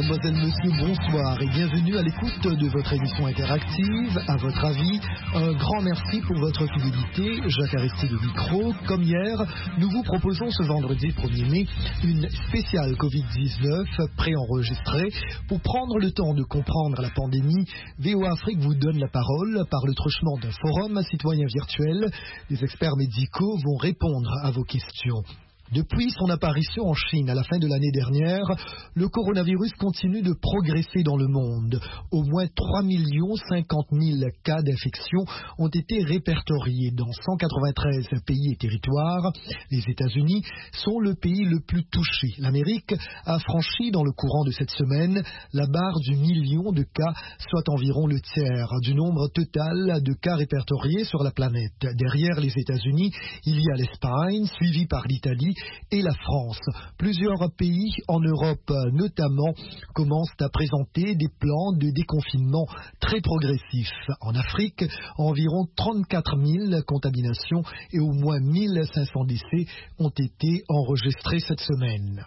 Mesdemoiselles, Messieurs, bonsoir et bienvenue à l'écoute de votre émission interactive. À votre avis, un grand merci pour votre fidélité. Jacques Aristide au micro. Comme hier, nous vous proposons ce vendredi 1er mai une spéciale Covid-19 préenregistrée. Pour prendre le temps de comprendre la pandémie, VOA Afrique vous donne la parole par le truchement d'un forum citoyen virtuel. Des experts médicaux vont répondre à vos questions. Depuis son apparition en Chine à la fin de l'année dernière, le coronavirus continue de progresser dans le monde. Au moins 3 50 000 cas d'infection ont été répertoriés dans 193 pays et territoires. Les États-Unis sont le pays le plus touché. L'Amérique a franchi dans le courant de cette semaine la barre du million de cas, soit environ le tiers du nombre total de cas répertoriés sur la planète. Derrière les États-Unis, il y a l'Espagne, suivi par l'Italie, et la France. Plusieurs pays en Europe notamment commencent à présenter des plans de déconfinement très progressifs. En Afrique, environ 34 000 contaminations et au moins 1500 décès ont été enregistrés cette semaine.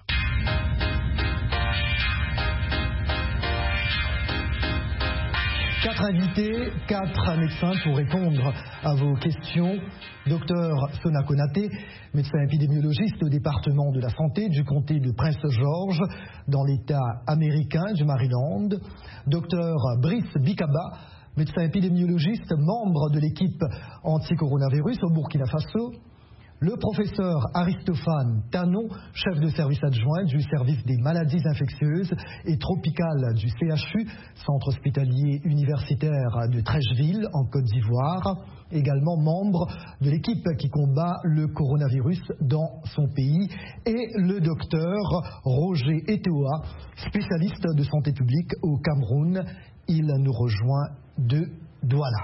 Quatre invités, 4 médecins pour répondre à vos questions. Docteur Sona Konaté, médecin épidémiologiste au département de la santé du comté de Prince George, dans l'État américain du Maryland. Docteur Brice Bikaba, médecin épidémiologiste, membre de l'équipe anti-coronavirus au Burkina Faso. Le professeur Aristophane Tanon, chef de service adjoint du service des maladies infectieuses et tropicales du CHU, centre hospitalier universitaire de Trècheville, en Côte d'Ivoire, également membre de l'équipe qui combat le coronavirus dans son pays, et le docteur Roger Etoa, spécialiste de santé publique au Cameroun. Il nous rejoint de Douala.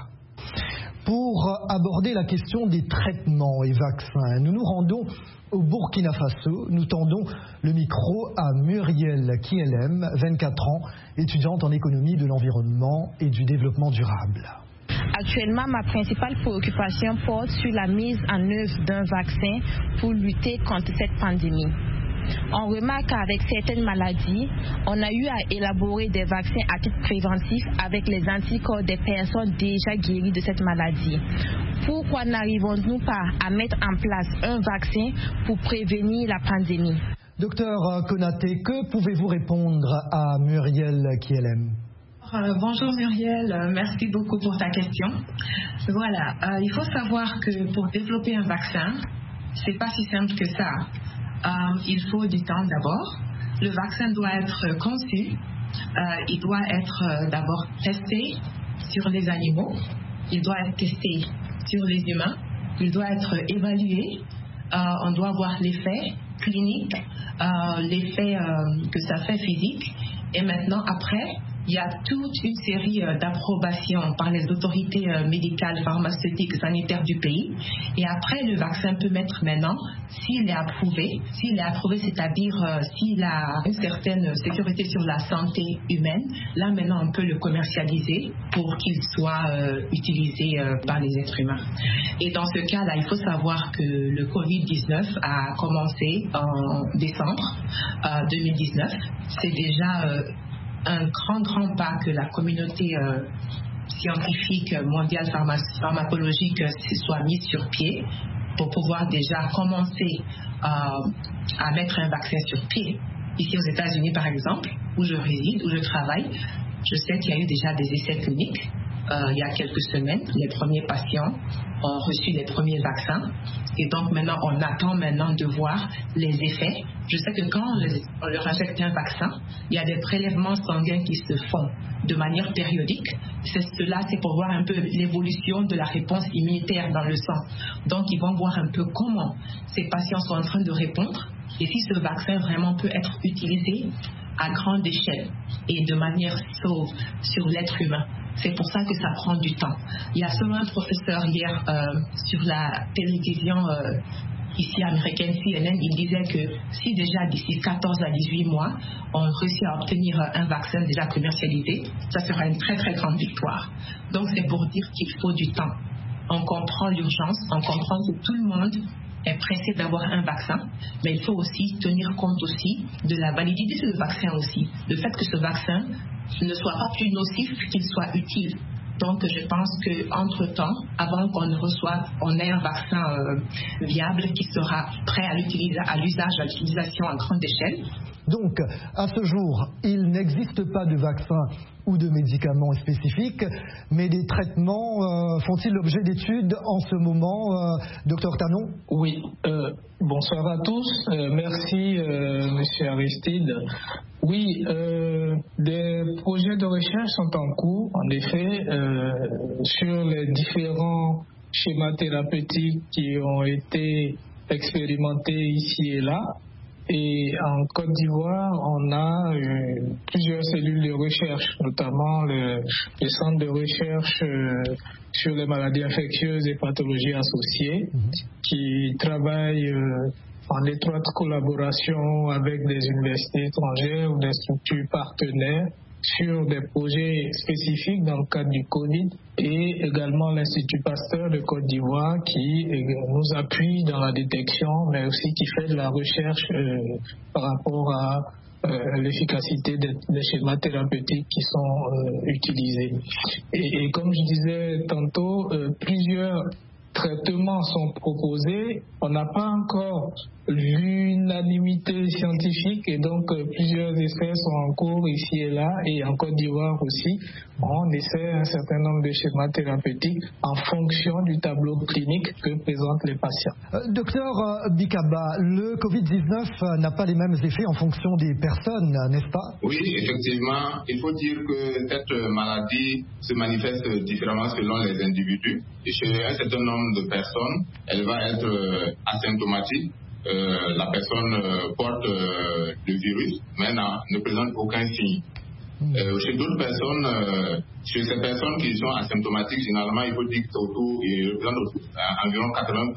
Pour aborder la question des traitements et vaccins, nous nous rendons au Burkina Faso. Nous tendons le micro à Muriel Kielem, 24 ans, étudiante en économie de l'environnement et du développement durable. Actuellement, ma principale préoccupation porte sur la mise en œuvre d'un vaccin pour lutter contre cette pandémie. On remarque qu'avec certaines maladies, on a eu à élaborer des vaccins à titre préventif avec les anticorps des personnes déjà guéries de cette maladie. Pourquoi n'arrivons-nous pas à mettre en place un vaccin pour prévenir la pandémie? Docteur Konaté, que pouvez-vous répondre à Muriel Kielem? Bonjour Muriel, merci beaucoup pour ta question. Voilà, il faut savoir que pour développer un vaccin, c'est pas si simple que ça. Il faut du temps d'abord. Le vaccin doit être conçu, il doit être d'abord testé sur les animaux, il doit être testé sur les humains, il doit être évalué, on doit voir l'effet clinique, l'effet que ça fait physique, et maintenant après, il y a toute une série d'approbations par les autorités médicales, pharmaceutiques, sanitaires du pays. Et après, le vaccin peut mettre maintenant, s'il est approuvé, c'est-à-dire s'il a une certaine sécurité sur la santé humaine, là maintenant on peut le commercialiser pour qu'il soit utilisé par les êtres humains. Et dans ce cas-là, il faut savoir que le Covid-19 a commencé en décembre 2019. C'est déjà un grand pas que la communauté scientifique mondiale pharmacologique soit mise sur pied pour pouvoir déjà commencer à mettre un vaccin sur pied. Ici aux États-Unis par exemple, où je réside, où je travaille, je sais qu'il y a eu déjà des essais cliniques. Il y a quelques semaines, les premiers patients ont reçu les premiers vaccins et donc maintenant on attend de voir les effets. Je sais que quand on leur injecte un vaccin, il y a des prélèvements sanguins qui se font de manière périodique. C'est pour voir un peu l'évolution de la réponse immunitaire dans le sang. Donc ils vont voir un peu comment ces patients sont en train de répondre et si ce vaccin vraiment peut être utilisé à grande échelle et de manière sauve sur l'être humain. C'est pour ça que ça prend du temps. Il y a seulement un professeur hier sur la télévision ici américaine CNN, il disait que si déjà d'ici 14 à 18 mois, on réussit à obtenir un vaccin déjà commercialisé, ça sera une très très grande victoire. Donc c'est pour dire qu'il faut du temps. On comprend l'urgence, on comprend que tout le monde est pressé d'avoir un vaccin, mais il faut aussi tenir compte aussi de la validité de ce vaccin aussi, le fait que ce vaccin ne soit pas plus nocif qu'il soit utile. Donc, je pense qu'entre-temps, avant qu'on ait un vaccin viable qui sera prêt à l'utilisation à grande échelle. Donc, à ce jour, il n'existe pas de vaccin ou de médicaments spécifiques, mais des traitements font-ils l'objet d'études en ce moment, Dr Tanon? Oui, bonsoir à tous. Merci, Monsieur Aristide. Oui, des projets de recherche sont en cours, en effet, sur les différents schémas thérapeutiques qui ont été expérimentés ici et là. Et en Côte d'Ivoire, on a plusieurs cellules de recherche, notamment le centre de recherche sur les maladies infectieuses et pathologies associées, qui travaille en étroite collaboration avec des universités étrangères ou des structures partenaires sur des projets spécifiques dans le cadre du Covid, et également l'Institut Pasteur de Côte d'Ivoire qui nous appuie dans la détection, mais aussi qui fait de la recherche par rapport à l'efficacité des schémas thérapeutiques qui sont utilisés. Et comme je disais tantôt, plusieurs traitements sont proposés. On n'a pas encore l'unanimité scientifique, et donc plusieurs essais sont en cours ici et là, et en Côte d'Ivoire aussi. On essaie un certain nombre de schémas thérapeutiques en fonction du tableau clinique que présentent les patients. Docteur Bikaba, le Covid-19 n'a pas les mêmes effets en fonction des personnes, n'est-ce pas? Oui, effectivement. Il faut dire que cette maladie se manifeste différemment selon les individus. Et chez un certain nombre de personnes, elle va être asymptomatique. La personne porte le virus, mais ne présente aucun signe. Chez d'autres personnes, chez ces personnes qui sont asymptomatiques, généralement, il faut dire que ils représentent environ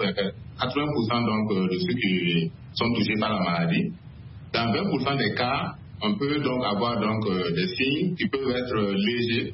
80% donc, de ceux qui sont touchés par la maladie. Dans 20% des cas, on peut donc avoir donc, des signes qui peuvent être légers,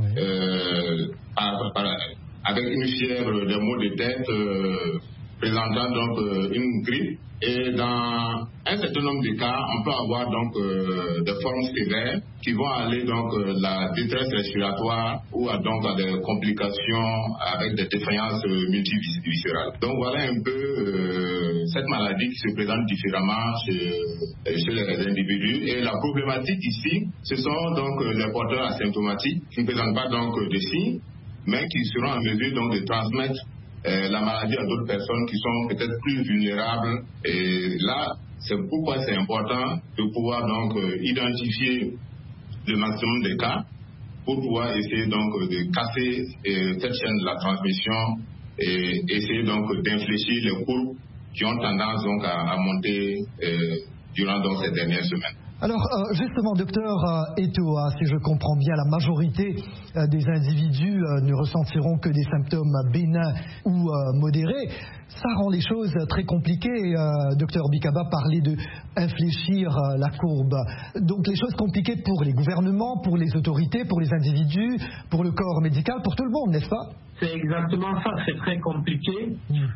avec une fièvre, des maux de tête, présentant donc une grippe, et dans un certain nombre de cas, on peut avoir donc des formes sévères qui vont aller donc la détresse respiratoire ou donc à des complications avec des défaillances multiviscérales. Donc voilà un peu cette maladie qui se présente différemment chez les individus. Et la problématique ici, ce sont donc les porteurs asymptomatiques qui ne présentent pas donc de signes, mais qui seront en mesure donc de transmettre la maladie à d'autres personnes qui sont peut-être plus vulnérables. Et là, c'est pourquoi c'est important de pouvoir donc identifier le maximum de cas pour pouvoir essayer donc de casser cette chaîne de la transmission et essayer donc d'infléchir les courbes qui ont tendance donc à monter durant donc ces dernières semaines. Alors, justement, docteur Etoa, si je comprends bien, la majorité des individus ne ressentiront que des symptômes bénins ou modérés. Ça rend les choses très compliquées. Docteur Bikaba parlait de infléchir la courbe. Donc, les choses compliquées pour les gouvernements, pour les autorités, pour les individus, pour le corps médical, pour tout le monde, n'est-ce pas? C'est exactement ça, c'est très compliqué.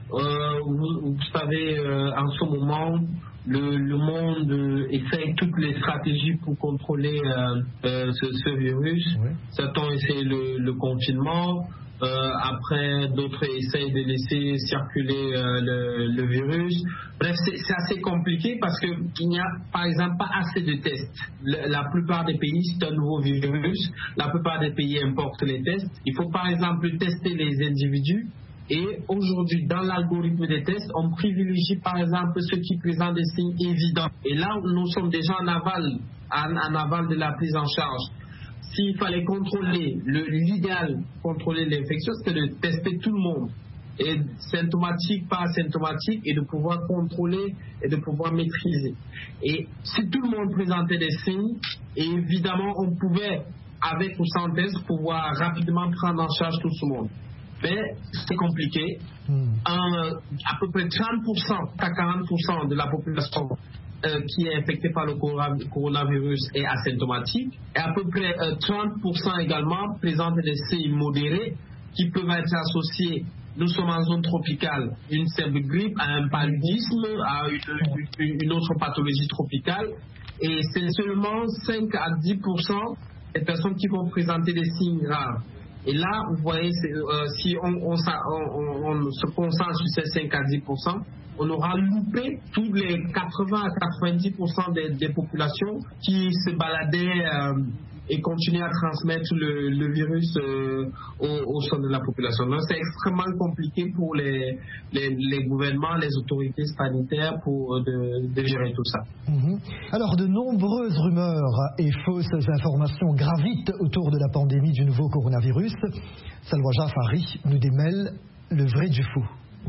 Vous savez, en ce moment, le monde essaye toutes les stratégies pour contrôler ce virus. Oui. Certains essayent le confinement, après d'autres essayent de laisser circuler le virus. Bref, c'est assez compliqué parce qu'il n'y a par exemple pas assez de tests. La plupart des pays, c'est un nouveau virus, la plupart des pays importent les tests. Il faut par exemple tester les individus. Et aujourd'hui, dans l'algorithme des tests, on privilégie par exemple ceux qui présentent des signes évidents. Et là, nous sommes déjà en aval de la prise en charge. S'il fallait contrôler, l'idéal contrôler l'infection, c'est de tester tout le monde, et symptomatique, pas asymptomatique, et de pouvoir contrôler et de pouvoir maîtriser. Et si tout le monde présentait des signes, et évidemment, on pouvait, avec ou sans test, pouvoir rapidement prendre en charge tout ce monde. Mais c'est compliqué. À peu près 30% à 40% de la population qui est infectée par le coronavirus est asymptomatique, et à peu près 30% également présentent des signes modérés qui peuvent être associés nous sommes en zone tropicale. Une simple grippe, à un paludisme, à une autre pathologie tropicale. Et c'est seulement 5 à 10% des personnes qui vont présenter des signes rares. Et là, vous voyez, si on se concentre sur ces 5 à 10%, on aura loupé tous les 80 à 90% des populations qui se baladaient et continuer à transmettre le virus au sein de la population. Donc c'est extrêmement compliqué pour les gouvernements, les autorités sanitaires de gérer tout ça. Alors de nombreuses rumeurs et fausses informations gravitent autour de la pandémie du nouveau coronavirus. Salwa Jafari nous démêle le vrai du faux.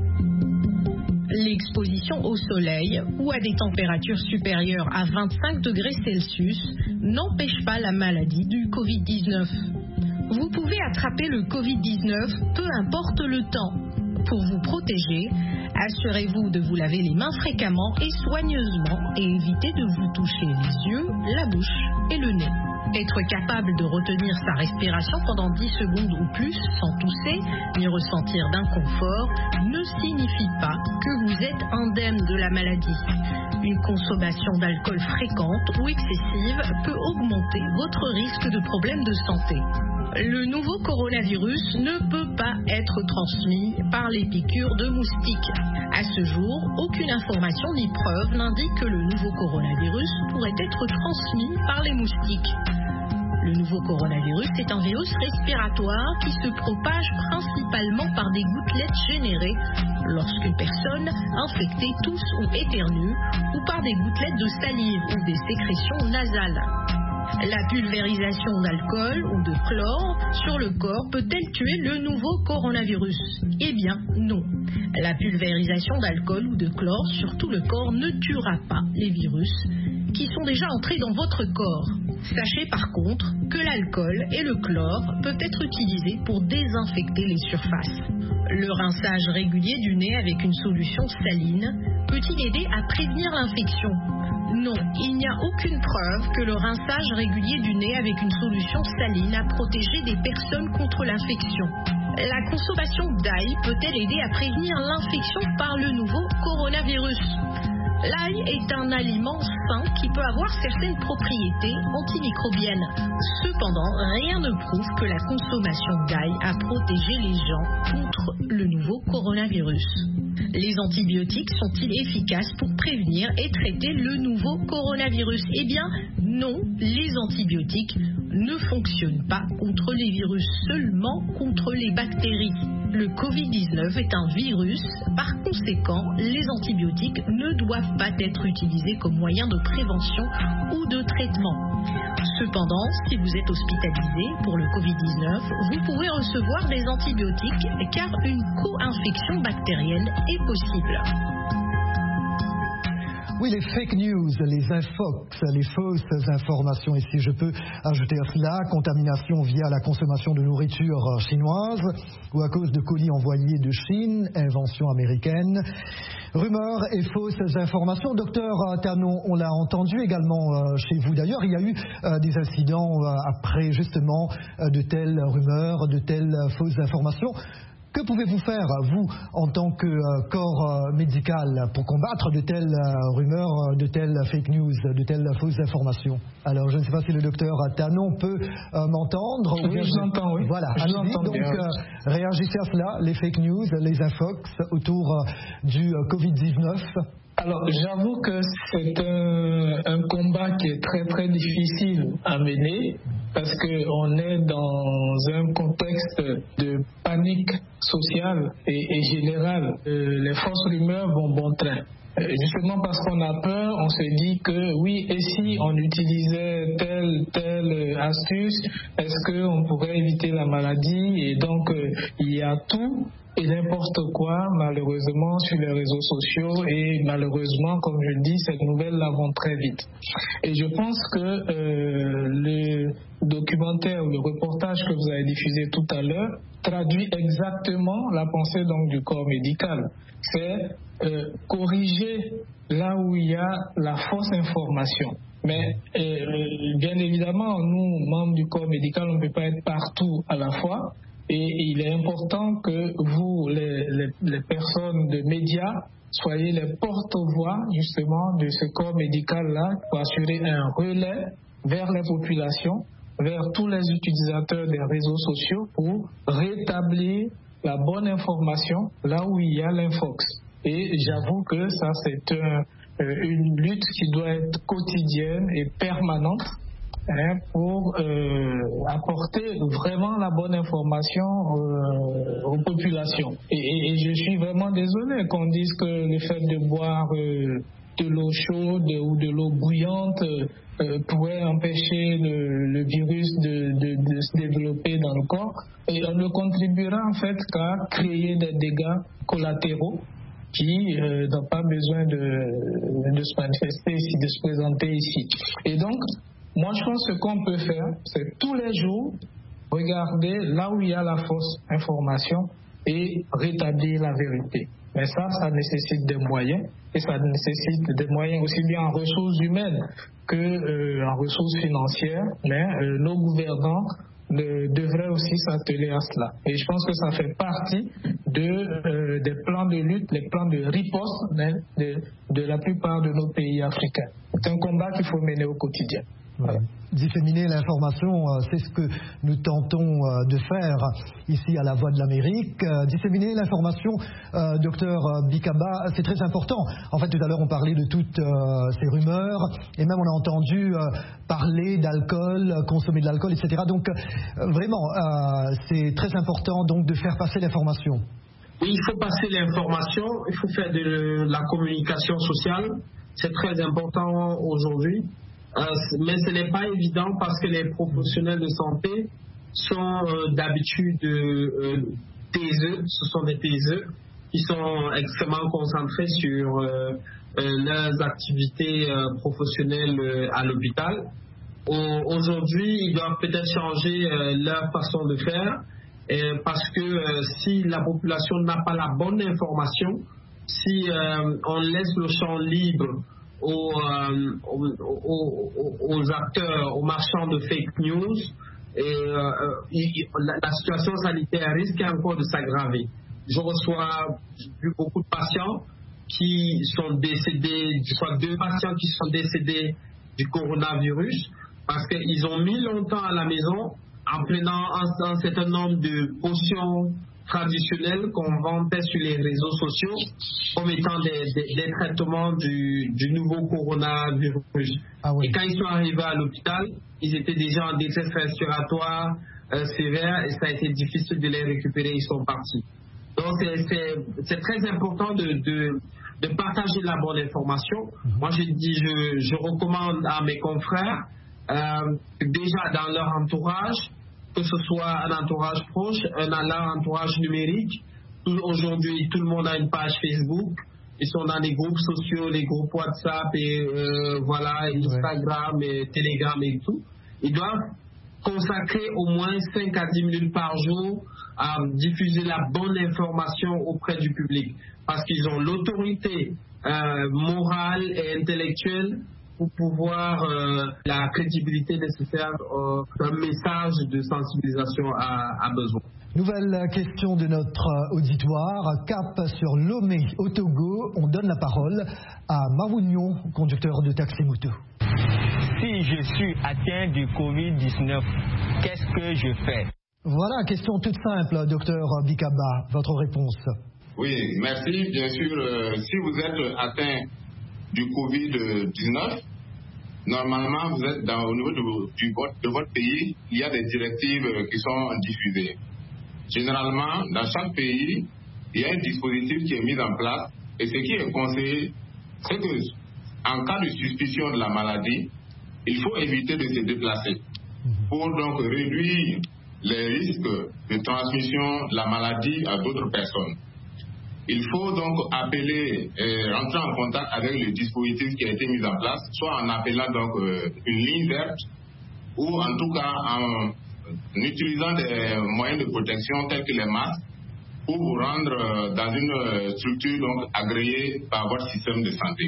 L'exposition au soleil ou à des températures supérieures à 25 degrés Celsius n'empêche pas la maladie du Covid-19. Vous pouvez attraper le Covid-19 peu importe le temps. Pour vous protéger, assurez-vous de vous laver les mains fréquemment et soigneusement et évitez de vous toucher les yeux, la bouche et le nez. Être capable de retenir sa respiration pendant 10 secondes ou plus sans tousser ni ressentir d'inconfort ne signifie pas que vous êtes indemne de la maladie. Une consommation d'alcool fréquente ou excessive peut augmenter votre risque de problèmes de santé. Le nouveau coronavirus ne peut pas être transmis par les piqûres de moustiques. À ce jour, aucune information ni preuve n'indique que le nouveau coronavirus pourrait être transmis par les moustiques. Le nouveau coronavirus est un virus respiratoire qui se propage principalement par des gouttelettes générées lorsqu'une personne infectée tousse ou éternue ou par des gouttelettes de salive ou des sécrétions nasales. La pulvérisation d'alcool ou de chlore sur le corps peut-elle tuer le nouveau coronavirus? Eh bien, non. La pulvérisation d'alcool ou de chlore sur tout le corps ne tuera pas les virus qui sont déjà entrés dans votre corps. Sachez par contre que l'alcool et le chlore peuvent être utilisés pour désinfecter les surfaces. Le rinçage régulier du nez avec une solution saline peut-il aider à prévenir l'infection? Non, il n'y a aucune preuve que le rinçage régulier du nez avec une solution saline a protégé des personnes contre l'infection. La consommation d'ail peut-elle aider à prévenir l'infection par le nouveau coronavirus? L'ail est un aliment sain qui peut avoir certaines propriétés antimicrobiennes. Cependant, rien ne prouve que la consommation d'ail a protégé les gens contre le nouveau coronavirus. Les antibiotiques sont-ils efficaces pour prévenir et traiter le nouveau coronavirus? Eh bien, non, les antibiotiques ne fonctionnent pas contre les virus, seulement contre les bactéries. Le Covid-19 est un virus, par conséquent, les antibiotiques ne doivent pas être utilisés comme moyen de prévention ou de traitement. Cependant, si vous êtes hospitalisé pour le Covid-19, vous pouvez recevoir des antibiotiques car une co-infection bactérienne est possible. Oui, les fake news, les infox, les fausses informations. Et si je peux ajouter à cela, contamination via la consommation de nourriture chinoise ou à cause de colis envoyés de Chine, invention américaine. Rumeurs et fausses informations. Docteur Tanon, on l'a entendu également chez vous. D'ailleurs, il y a eu des incidents après justement de telles rumeurs, de telles fausses informations. Que pouvez-vous faire, vous, en tant que corps médical, pour combattre de telles rumeurs, de telles fake news, de telles fausses informations? Alors, je ne sais pas si le docteur Tanon peut m'entendre. Oui, je l'entends, oui. Voilà, je allez-y, l'entends donc réagissez à cela, les fake news, les infox autour du Covid-19. Alors, j'avoue que c'est un combat qui est très très difficile à mener parce qu'on est dans un contexte de panique sociale et générale. Les fausses rumeurs vont bon train. Justement parce qu'on a peur, on se dit que oui, et si on utilisait telle astuce, est-ce qu'on pourrait éviter la maladie? Et donc, il y a tout et n'importe quoi, malheureusement, sur les réseaux sociaux. Et malheureusement, comme je dis, cette nouvelle-là vont très vite. Et je pense que le documentaire ou le reportage que vous avez diffusé tout à l'heure traduit exactement la pensée donc du corps médical. C'est corriger là où il y a la fausse information. Mais bien évidemment, nous, membres du corps médical, on ne peut pas être partout à la fois. Et il est important que vous, les personnes de médias, soyez les porte-voix justement de ce corps médical-là pour assurer un relais vers les populations, vers tous les utilisateurs des réseaux sociaux pour rétablir la bonne information là où il y a l'infox. Et j'avoue que ça, c'est une lutte qui doit être quotidienne et permanente pour apporter vraiment la bonne information aux populations. Et je suis vraiment désolé qu'on dise que le fait de boire de l'eau chaude ou de l'eau bouillante pourrait empêcher le virus de se développer dans le corps. Et on ne contribuera en fait qu'à créer des dégâts collatéraux qui n'ont pas besoin de se manifester ici, de se présenter ici. Et donc, moi je pense que ce qu'on peut faire, c'est tous les jours regarder là où il y a la fausse information et rétablir la vérité. Mais ça nécessite des moyens, et ça nécessite des moyens aussi bien en ressources humaines que en ressources financières, mais nos gouvernants devraient aussi s'atteler à cela. Et je pense que ça fait partie des plans de lutte, les plans de riposte de la plupart de nos pays africains. C'est un combat qu'il faut mener au quotidien. Voilà. Disséminer l'information, c'est ce que nous tentons de faire ici à La Voix de l'Amérique. Disséminer l'information, docteur Bikaba, c'est très important. En fait, tout à l'heure, on parlait de toutes ces rumeurs, et même on a entendu parler d'alcool, consommer de l'alcool, etc. Donc, vraiment, c'est très important donc, de faire passer l'information. Oui, il faut passer l'information, il faut faire de la communication sociale. C'est très important aujourd'hui. Mais ce n'est pas évident parce que les professionnels de santé sont d'habitude taiseux, ce sont des taiseux qui sont extrêmement concentrés sur leurs activités professionnelles à l'hôpital. Aujourd'hui, ils doivent peut-être changer leur façon de faire parce que si la population n'a pas la bonne information, si on laisse le champ libre aux acteurs, aux marchands de fake news, la situation sanitaire risque encore de s'aggraver. J'ai vu beaucoup de patients qui sont décédés, je crois 2 patients qui sont décédés du coronavirus parce qu'ils ont mis longtemps à la maison en prenant un certain nombre de potions traditionnels qu'on vantait sur les réseaux sociaux comme étant des traitements du nouveau coronavirus. Ah oui. Et quand ils sont arrivés à l'hôpital, ils étaient déjà en détresse respiratoire sévère et ça a été difficile de les récupérer, ils sont partis. Donc c'est très important de partager la bonne information. Moi je recommande à mes confrères déjà dans leur entourage, que ce soit un entourage proche, un entourage numérique. Aujourd'hui, tout le monde a une page Facebook. Ils sont dans les groupes sociaux, les groupes WhatsApp et Instagram et Telegram et tout. Ils doivent consacrer au moins 5 à 10 minutes par jour à diffuser la bonne information auprès du public. Parce qu'ils ont l'autorité morale et intellectuelle pour pouvoir la crédibilité nécessaire d'un message de sensibilisation à besoin. Nouvelle question de notre auditoire. Cap sur Lomé au Togo. On donne la parole à Marounion, conducteur de taxi moto. Si je suis atteint du Covid-19, qu'est-ce que je fais? Voilà, question toute simple, docteur Bikaba. Votre réponse? Oui, merci. Bien sûr, si vous êtes atteint du Covid-19, normalement, vous êtes au niveau de votre pays, il y a des directives qui sont diffusées. Généralement, dans chaque pays, il y a un dispositif qui est mis en place et ce qui est conseillé, c'est que en cas de suspicion de la maladie, il faut éviter de se déplacer pour donc réduire les risques de transmission de la maladie à d'autres personnes. Il faut donc appeler, rentrer en contact avec le dispositif qui a été mis en place, soit en appelant donc une ligne verte ou en tout cas en utilisant des moyens de protection tels que les masques pour vous rendre dans une structure donc agréée par votre système de santé.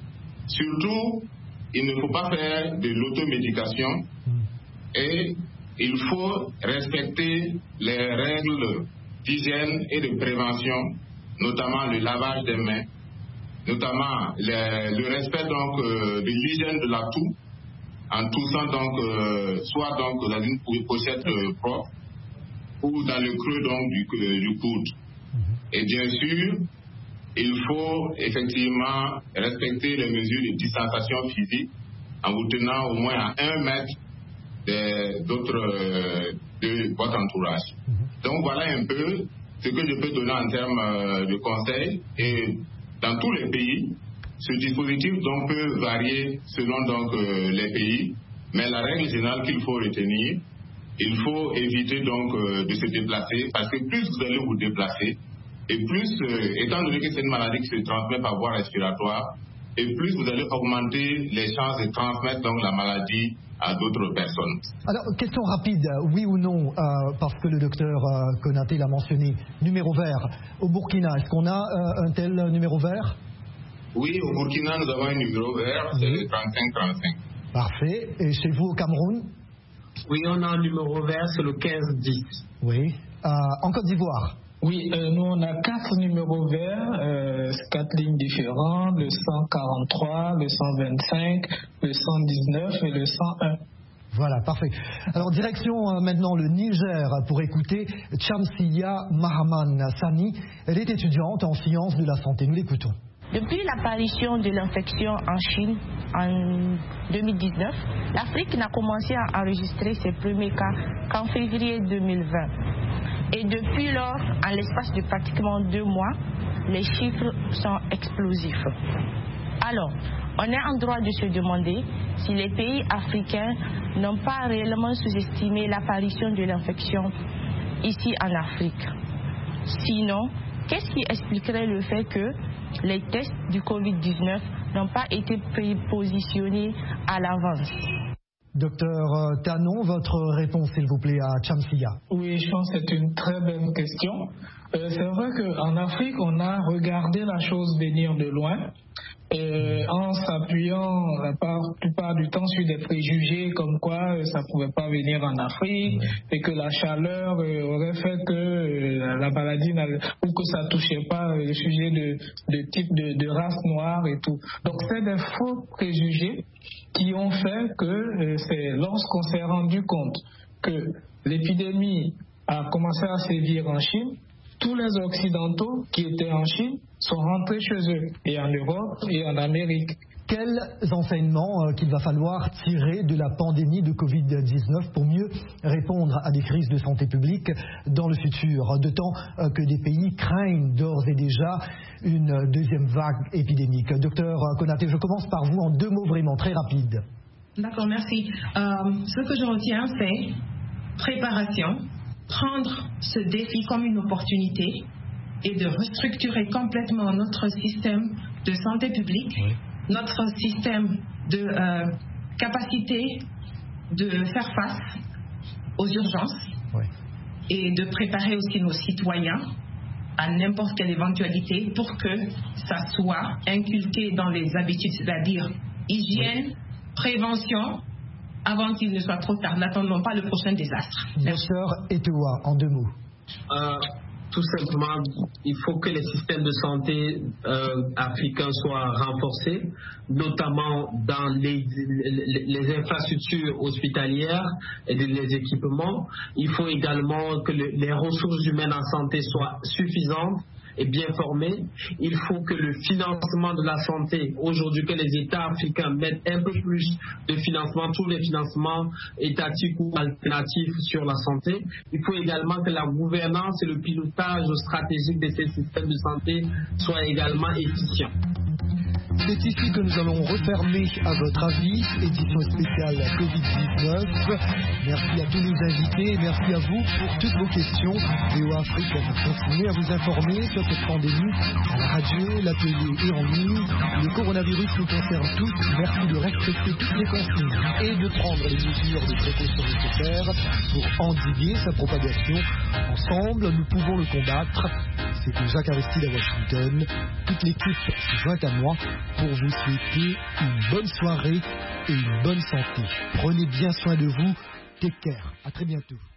Surtout, il ne faut pas faire de l'automédication et il faut respecter les règles d'hygiène et de prévention, notamment le lavage des mains, notamment le respect donc de l'hygiène de la toux, en toussant donc soit donc dans une pochette propre ou dans le creux donc du coude. Et bien sûr, il faut effectivement respecter les mesures de distanciation physique en vous tenant au moins à 1 mètre de votre entourage. Donc voilà un peu ce que je peux donner en termes de conseils. Et dans tous les pays, ce dispositif donc peut varier selon donc les pays, mais la règle générale qu'il faut retenir, il faut éviter donc de se déplacer, parce que plus vous allez vous déplacer, et plus, étant donné que c'est une maladie qui se transmet par voie respiratoire, et plus vous allez augmenter les chances de transmettre donc la maladie à d'autres personnes. Alors, question rapide, oui ou non, parce que le docteur Konaté l'a mentionné, numéro vert. Au Burkina, est-ce qu'on a un tel numéro vert? Oui, au Burkina, nous avons un numéro vert, c'est le 35-35. Parfait. Et chez vous, au Cameroun? Oui, on a un numéro vert, c'est le 15-10. Oui. En Côte d'Ivoire? Oui, nous on a 4 numéros verts, 4 lignes différentes, le 143, le 125, le 119 et le 101. Voilà, parfait. Alors direction maintenant le Niger pour écouter Chamsiya Mahaman Sani. Elle est étudiante en sciences de la santé. Nous l'écoutons. Depuis l'apparition de l'infection en Chine en 2019, l'Afrique n'a commencé à enregistrer ses premiers cas qu'en février 2020. Et depuis lors, en l'espace de pratiquement 2 mois, les chiffres sont explosifs. Alors, on est en droit de se demander si les pays africains n'ont pas réellement sous-estimé l'apparition de l'infection ici en Afrique. Sinon, qu'est-ce qui expliquerait le fait que les tests du Covid-19 n'ont pas été positionnés à l'avance? Docteur Tanon, votre réponse s'il vous plaît à Chamsiya. Oui, je pense que c'est une très bonne question. C'est vrai qu'en Afrique, on a regardé la chose venir de loin en s'appuyant la plupart du temps sur des préjugés comme quoi ça ne pouvait pas venir en Afrique et que la chaleur aurait fait que la maladie ou que ça ne touchait pas le sujet de type de race noire et tout. Donc c'est des faux préjugés qui ont fait que c'est lorsqu'on s'est rendu compte que l'épidémie a commencé à sévir en Chine, tous les Occidentaux qui étaient en Chine sont rentrés chez eux, et en Europe et en Amérique. Quels enseignements qu'il va falloir tirer de la pandémie de Covid-19 pour mieux répondre à des crises de santé publique dans le futur, d'autant que des pays craignent d'ores et déjà une deuxième vague épidémique. Docteur Konaté, je commence par vous en 2 mots vraiment très rapides. D'accord, merci. Ce que je retiens, c'est préparation, prendre ce défi comme une opportunité et de restructurer complètement notre système de santé publique, notre système de capacité de faire face aux urgences et de préparer aussi nos citoyens à n'importe quelle éventualité pour que ça soit inculqué dans les habitudes, c'est-à-dire hygiène, prévention, avant qu'il ne soit trop tard. N'attendons pas le prochain désastre. Docteur Etoua, en 2 mots. Tout simplement, il faut que les systèmes de santé africains soient renforcés, notamment dans les infrastructures hospitalières et les équipements. Il faut également que les ressources humaines en santé soient suffisantes et bien formés. Il faut que le financement de la santé, aujourd'hui que les États africains mettent un peu plus de financement, tous les financements étatiques ou alternatifs sur la santé. Il faut également que la gouvernance et le pilotage stratégique de ces systèmes de santé soient également efficients. C'est ici que nous allons refermer, à votre avis, édition spéciale Covid-19. Merci à tous nos invités et merci à vous pour toutes vos questions. VOA Afrique va continuer à vous informer sur cette pandémie à la radio, la télé et en ligne. Le coronavirus nous concerne tous. Merci de respecter toutes les consignes et de prendre les mesures de précaution nécessaires pour endiguer sa propagation. Ensemble, nous pouvons le combattre. C'était Jacques Aristide à Washington. Toute l'équipe se joint à moi pour vous souhaiter une bonne soirée et une bonne santé. Prenez bien soin de vous Take care. À très bientôt.